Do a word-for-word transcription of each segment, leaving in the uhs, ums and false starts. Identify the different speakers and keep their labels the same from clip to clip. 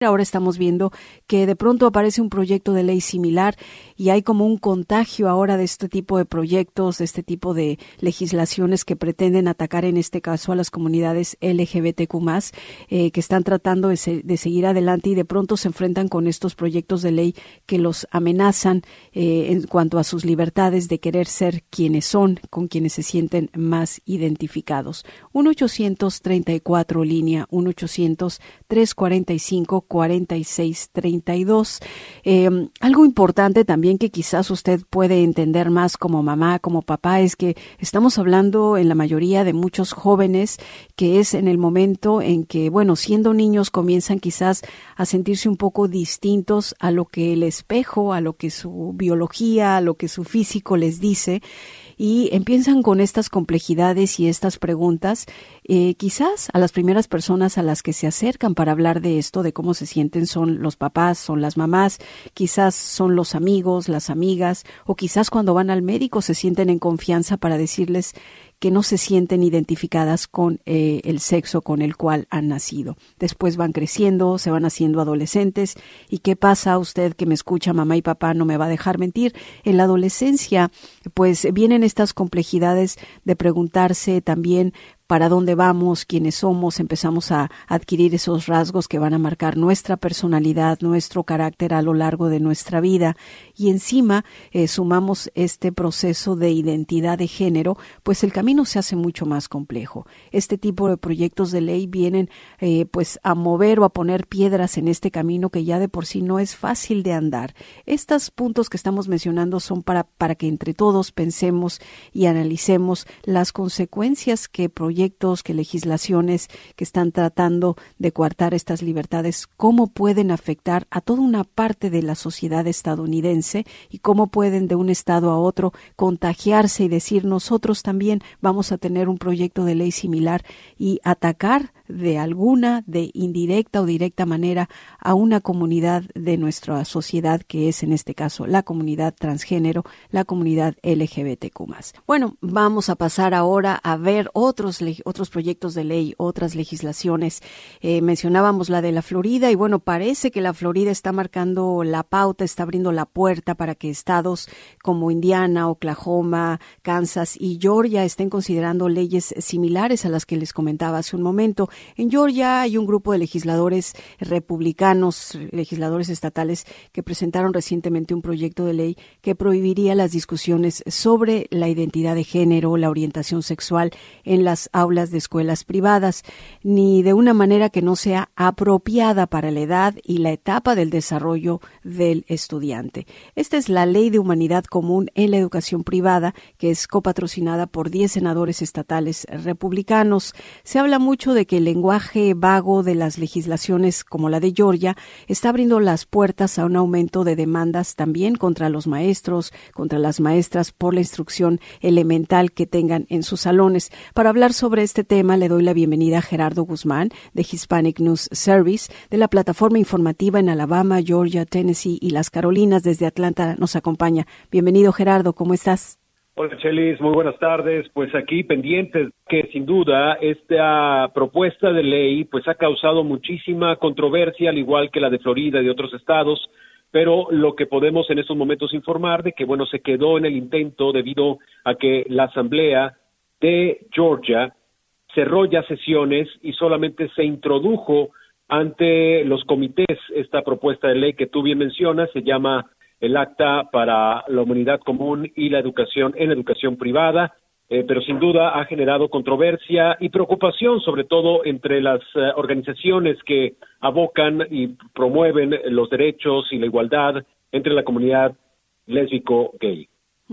Speaker 1: Ahora estamos viendo que de pronto aparece un proyecto de ley similar y hay como un contagio ahora de este tipo de proyectos, de este tipo de legislaciones que pretenden atacar en este caso a las comunidades L G B T Q más, eh, que están tratando de, se, de seguir adelante y de pronto se enfrentan con estos proyectos de ley que los amenazan eh, en cuanto a sus libertades de querer ser quienes son, con quienes se sienten más identificados. uno ochocientos treinta y cuatro línea, uno ochocientos trescientos cuarenta y cinco cuarenta y seis treinta y dos. Eh, algo importante también que quizás usted puede entender más como mamá, como papá, es que estamos hablando en la mayoría de muchos jóvenes que es en el momento en que, bueno, siendo niños comienzan quizás a sentirse un poco distintos a lo que el espejo, a lo que su biología, a lo que su físico les dice. Y empiezan con estas complejidades y estas preguntas, eh, quizás a las primeras personas a las que se acercan para hablar de esto, de cómo se sienten, son los papás, son las mamás, quizás son los amigos, las amigas, o quizás cuando van al médico se sienten en confianza para decirles que no se sienten identificadas con eh, el sexo con el cual han nacido. Después van creciendo, se van haciendo adolescentes. ¿Y qué pasa? Usted que me escucha, mamá y papá, no me va a dejar mentir. En la adolescencia, pues vienen estas complejidades de preguntarse también para dónde vamos, quiénes somos, empezamos a adquirir esos rasgos que van a marcar nuestra personalidad, nuestro carácter a lo largo de nuestra vida. Y encima eh, sumamos este proceso de identidad de género, pues el camino se hace mucho más complejo. Este tipo de proyectos de ley vienen eh, pues a mover o a poner piedras en este camino que ya de por sí no es fácil de andar. Estos puntos que estamos mencionando son para, para que entre todos pensemos y analicemos las consecuencias que proyectos que legislaciones que están tratando de coartar estas libertades, cómo pueden afectar a toda una parte de la sociedad estadounidense y cómo pueden de un estado a otro contagiarse y decir nosotros también vamos a tener un proyecto de ley similar y atacar de alguna, de indirecta o directa manera a una comunidad de nuestra sociedad que es en este caso la comunidad transgénero, la comunidad L G B T Q más. Bueno, vamos a pasar ahora a ver otros otros proyectos de ley, otras legislaciones. Eh, mencionábamos la de la Florida y bueno, parece que la Florida está marcando la pauta, está abriendo la puerta para que estados como Indiana, Oklahoma, Kansas y Georgia estén considerando leyes similares a las que les comentaba hace un momento. En Georgia hay un grupo de legisladores republicanos, legisladores estatales, que presentaron recientemente un proyecto de ley que prohibiría las discusiones sobre la identidad de género, la orientación sexual en las aulas de escuelas privadas, ni de una manera que no sea apropiada para la edad y la etapa del desarrollo del estudiante. Esta es la Ley de Humanidad Común en la Educación Privada, que es copatrocinada por diez senadores estatales republicanos. Se habla mucho de que el lenguaje vago de las legislaciones como la de Georgia está abriendo las puertas a un aumento de demandas también contra los maestros, contra las maestras por la instrucción elemental que tengan en sus salones. Para hablar sobre este tema le doy la bienvenida a Gerardo Guzmán de Hispanic News Service, de la plataforma informativa en Alabama, Georgia, Tennessee y las Carolinas. Desde Atlanta nos acompaña. Bienvenido, Gerardo, ¿cómo estás?
Speaker 2: Hola, Chelis, muy buenas tardes. Pues aquí pendientes que sin duda esta propuesta de ley pues ha causado muchísima controversia, al igual que la de Florida y de otros estados, pero lo que podemos en estos momentos informar de que bueno se quedó en el intento debido a que la Asamblea de Georgia cerró ya sesiones y solamente se introdujo ante los comités esta propuesta de ley que tú bien mencionas, se llama el Acta para la Humanidad Común y la Educación en la Educación Privada, eh, pero sin duda ha generado controversia y preocupación, sobre todo entre las eh, organizaciones que abocan y promueven los derechos y la igualdad entre la comunidad lésbico-gay.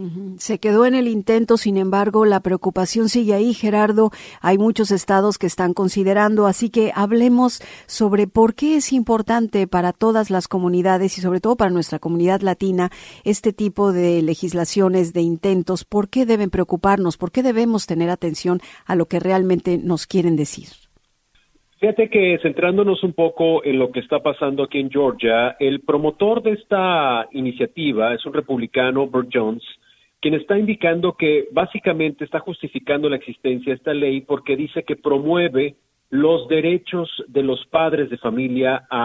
Speaker 1: Se quedó en el intento, sin embargo, la preocupación sigue ahí, Gerardo. Hay muchos estados que están considerando, así que hablemos sobre por qué es importante para todas las comunidades y sobre todo para nuestra comunidad latina este tipo de legislaciones, de intentos. ¿Por qué deben preocuparnos? ¿Por qué debemos tener atención a lo que realmente nos quieren decir?
Speaker 2: Fíjate que centrándonos un poco en lo que está pasando aquí en Georgia, el promotor de esta iniciativa es un republicano, Burt Jones, quien está indicando que básicamente está justificando la existencia de esta ley porque dice que promueve los derechos de los padres de familia a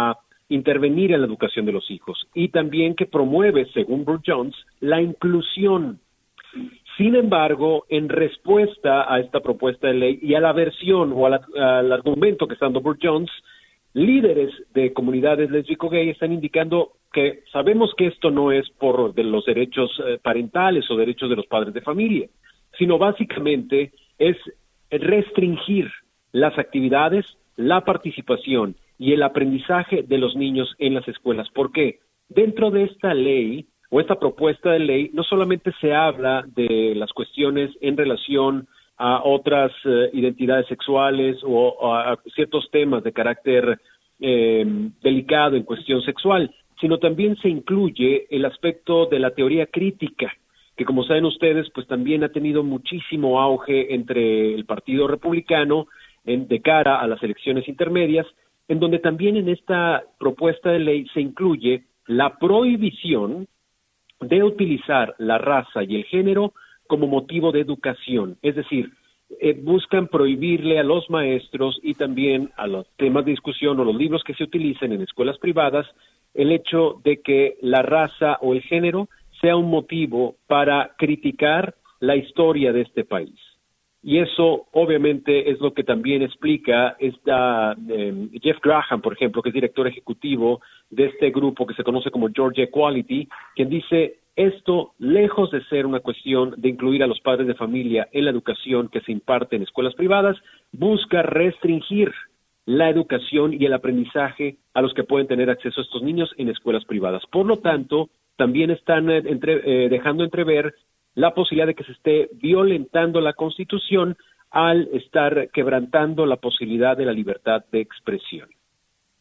Speaker 2: intervenir en la educación de los hijos y también que promueve, según Brooke Jones, la inclusión. Sin embargo, en respuesta a esta propuesta de ley y a la versión o a la, al argumento que está dando Brooke Jones, líderes de comunidades lésbico-gay están indicando que sabemos que esto no es por de los derechos eh, parentales o derechos de los padres de familia, sino básicamente es restringir las actividades, la participación y el aprendizaje de los niños en las escuelas. ¿Por qué? Dentro de esta ley o esta propuesta de ley no solamente se habla de las cuestiones en relación a otras eh, identidades sexuales o, o a ciertos temas de carácter eh, delicado en cuestión sexual, sino también se incluye el aspecto de la teoría crítica, que como saben ustedes, pues también ha tenido muchísimo auge entre el Partido Republicano en, de cara a las elecciones intermedias, en donde también en esta propuesta de ley se incluye la prohibición de utilizar la raza y el género como motivo de educación, es decir, eh, buscan prohibirle a los maestros y también a los temas de discusión o los libros que se utilicen en escuelas privadas el hecho de que la raza o el género sea un motivo para criticar la historia de este país. Y eso obviamente es lo que también explica esta, eh, Jeff Graham, por ejemplo, que es director ejecutivo de este grupo que se conoce como Georgia Equality, quien dice, esto, lejos de ser una cuestión de incluir a los padres de familia en la educación que se imparte en escuelas privadas, busca restringir la educación y el aprendizaje a los que pueden tener acceso a estos niños en escuelas privadas. Por lo tanto, también están eh, entre, eh, dejando entrever la posibilidad de que se esté violentando la Constitución al estar quebrantando la posibilidad de la libertad de expresión.